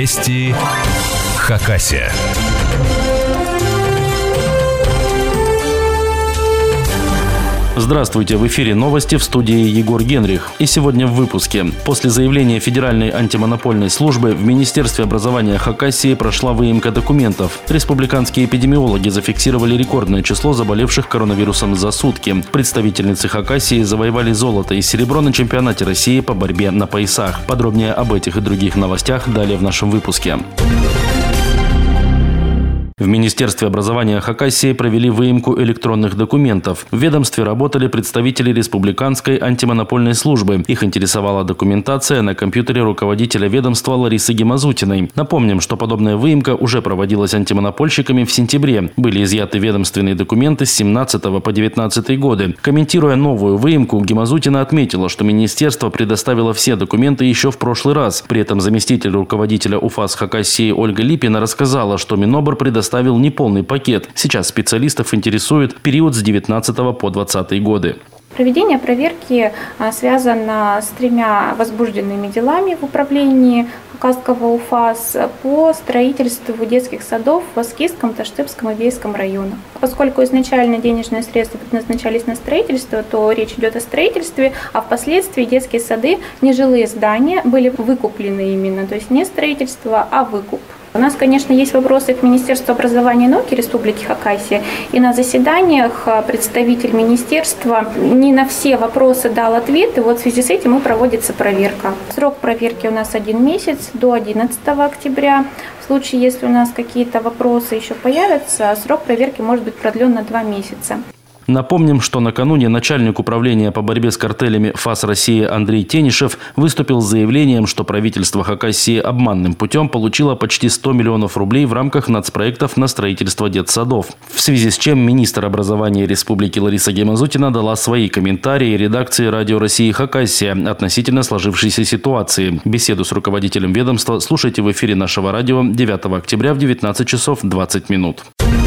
Вести Хакасия. Здравствуйте, в эфире новости, в студии Егор Генрих. И сегодня в выпуске. После заявления Федеральной антимонопольной службы в Министерстве образования Хакасии прошла выемка документов. Республиканские эпидемиологи зафиксировали рекордное число заболевших коронавирусом за сутки. Представительницы Хакасии завоевали золото и серебро на чемпионате России по борьбе на поясах. Подробнее об этих и других новостях далее в нашем выпуске. В Министерстве образования Хакасии провели выемку электронных документов. В ведомстве работали представители Республиканской антимонопольной службы. Их интересовала документация на компьютере руководителя ведомства Ларисы Гемазутиной. Напомним, что подобная выемка уже проводилась антимонопольщиками в сентябре. Были изъяты ведомственные документы с 17 по 19 годы. Комментируя новую выемку, Гемазутина отметила, что министерство предоставило все документы еще в прошлый раз. При этом заместитель руководителя УФАС Хакасии Ольга Липина рассказала, что Минобр предоставил неполный пакет. Сейчас специалистов интересует период с 19 по 20 годы. Проведение проверки связано с 3 возбужденными делами в управлении Хакасского УФАС по строительству детских садов в Аскизском, Таштыбском и Бейском районах. Поскольку изначально денежные средства предназначались на строительство, то речь идет о строительстве, а впоследствии детские сады, нежилые здания были выкуплены именно, то есть не строительство, а выкуп. У нас, конечно, есть вопросы к Министерству образования и науки Республики Хакасия, и на заседаниях представитель министерства не на все вопросы дал ответ, и вот в связи с этим и проводится проверка. Срок проверки у нас 1 месяц, до 11 октября. В случае, если у нас какие-то вопросы еще появятся, срок проверки может быть продлен на 2 месяца. Напомним, что накануне начальник управления по борьбе с картелями ФАС России Андрей Тенишев выступил с заявлением, что правительство Хакасии обманным путем получило почти 100 миллионов рублей в рамках нацпроектов на строительство детсадов. В связи с чем министр образования Республики Лариса Гемазутина дала свои комментарии редакции Радио России Хакасия относительно сложившейся ситуации. Беседу с руководителем ведомства слушайте в эфире нашего радио 9 октября в 19 часов 20 минут.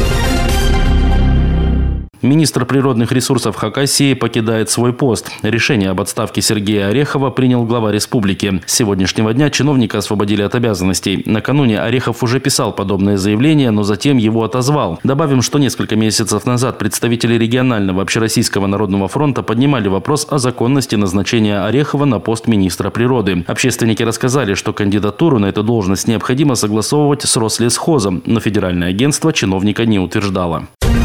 Министр природных ресурсов Хакасии покидает свой пост. Решение об отставке Сергея Орехова принял глава республики. С сегодняшнего дня чиновника освободили от обязанностей. Накануне Орехов уже писал подобное заявление, но затем его отозвал. Добавим, что несколько месяцев назад представители регионального Общероссийского народного фронта поднимали вопрос о законности назначения Орехова на пост министра природы. Общественники рассказали, что кандидатуру на эту должность необходимо согласовывать с Рослесхозом, но федеральное агентство чиновника не утверждало.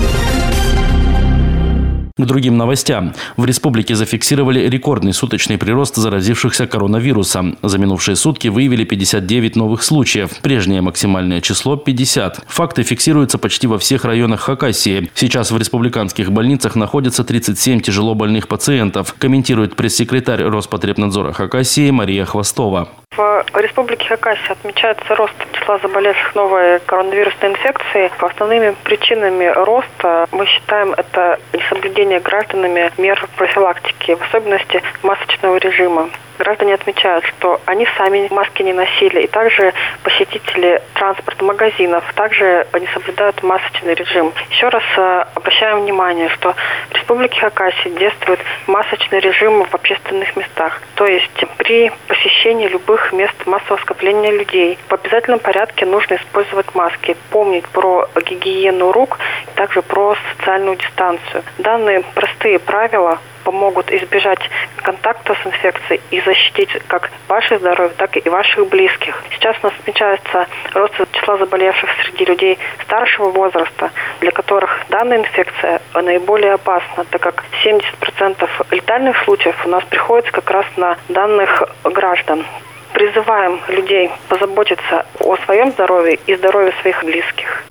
К другим новостям. В республике зафиксировали рекордный суточный прирост заразившихся коронавирусом. За минувшие сутки выявили 59 новых случаев. Прежнее максимальное число – 50. Факты фиксируются почти во всех районах Хакасии. Сейчас в республиканских больницах находится 37 тяжело больных пациентов, комментирует пресс-секретарь Роспотребнадзора Хакасии Мария Хвостова. В Республике Хакасия отмечается рост числа заболевших новой коронавирусной инфекцией. Основными причинами роста мы считаем это несоблюдение гражданами мер профилактики, в особенности масочного режима. Граждане отмечают, что они сами маски не носили, и также посетители транспорта, магазинов также не соблюдают масочный режим. Еще раз обращаем внимание, что в Республике Хакасия действует масочный режим в общественных местах. То есть при посещении любых мест массового скопления людей в обязательном порядке нужно использовать маски, помнить про гигиену рук, также про социальную дистанцию. Данные простые правила помогут избежать контакта с инфекцией и защитить как ваше здоровье, так и ваших близких. Сейчас у нас отмечается рост числа заболевших среди людей старшего возраста, для которых данная инфекция наиболее опасна, так как 70% летальных случаев у нас приходится как раз на данных граждан. Призываем людей позаботиться о своем здоровье и здоровье своих близких.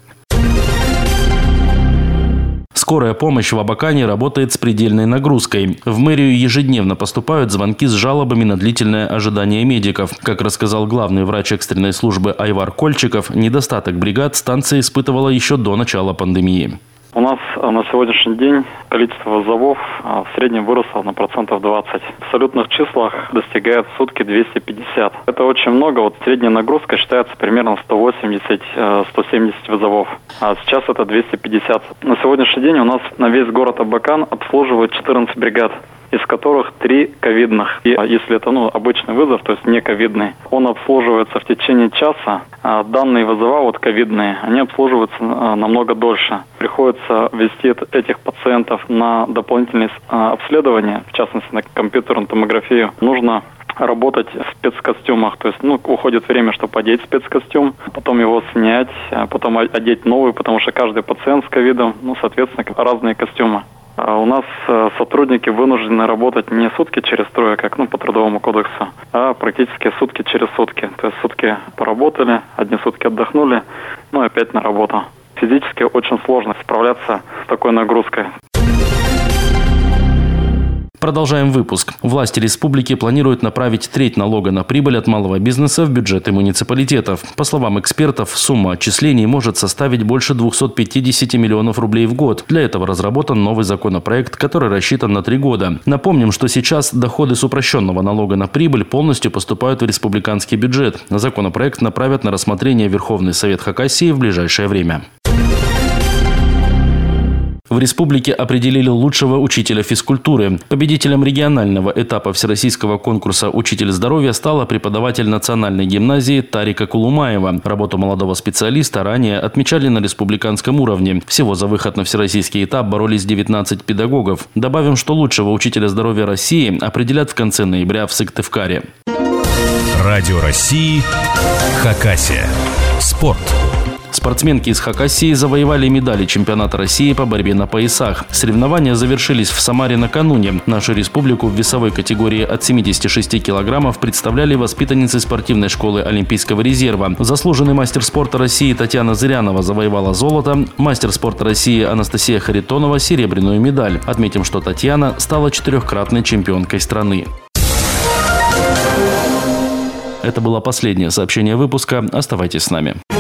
Скорая помощь в Абакане работает с предельной нагрузкой. В мэрию ежедневно поступают звонки с жалобами на длительное ожидание медиков. Как рассказал главный врач экстренной службы Айвар Кольчиков, недостаток бригад станция испытывала еще до начала пандемии. У нас на сегодняшний день количество вызовов в среднем выросло на 20%. В абсолютных числах достигает в сутки 250. Это очень много. Вот средняя нагрузка считается примерно 180-170 вызовов. А сейчас это 250. На сегодняшний день у нас на весь город Абакан обслуживают 14 бригад. из которых 3 ковидных. И если это обычный вызов, то есть не ковидный, он обслуживается в течение часа. А данные вызова ковидные, они обслуживаются намного дольше. Приходится вести этих пациентов на дополнительные обследования, в частности на компьютерную томографию. Нужно работать в спецкостюмах, то есть уходит время, чтобы одеть спецкостюм, потом его снять, потом одеть новый, потому что каждый пациент с ковидом, соответственно, разные костюмы. У нас сотрудники вынуждены работать не сутки через трое, как по Трудовому кодексу, а практически сутки через сутки. То есть сутки поработали, одни сутки отдохнули, опять на работу. Физически очень сложно справляться с такой нагрузкой. Продолжаем выпуск. Власти республики планируют направить треть налога на прибыль от малого бизнеса в бюджеты муниципалитетов. По словам экспертов, сумма отчислений может составить больше 250 миллионов рублей в год. Для этого разработан новый законопроект, который рассчитан на 3 года. Напомним, что сейчас доходы с упрощенного налога на прибыль полностью поступают в республиканский бюджет. Законопроект направят на рассмотрение Верховный Совет Хакасии в ближайшее время. В республике определили лучшего учителя физкультуры. Победителем регионального этапа всероссийского конкурса «Учитель здоровья» стала преподаватель национальной гимназии Тарика Кулумаева. Работу молодого специалиста ранее отмечали на республиканском уровне. Всего за выход на всероссийский этап боролись 19 педагогов. Добавим, что лучшего учителя здоровья России определят в конце ноября в Сыктывкаре. Радио России. Хакасия. Спорт. Спортсменки из Хакасии завоевали медали чемпионата России по борьбе на поясах. Соревнования завершились в Самаре накануне. Нашу республику в весовой категории от 76 килограммов представляли воспитанницы спортивной школы Олимпийского резерва. Заслуженный мастер спорта России Татьяна Зырянова завоевала золото, мастер спорта России Анастасия Харитонова – серебряную медаль. Отметим, что Татьяна стала 4-кратной чемпионкой страны. Это было последнее сообщение выпуска. Оставайтесь с нами.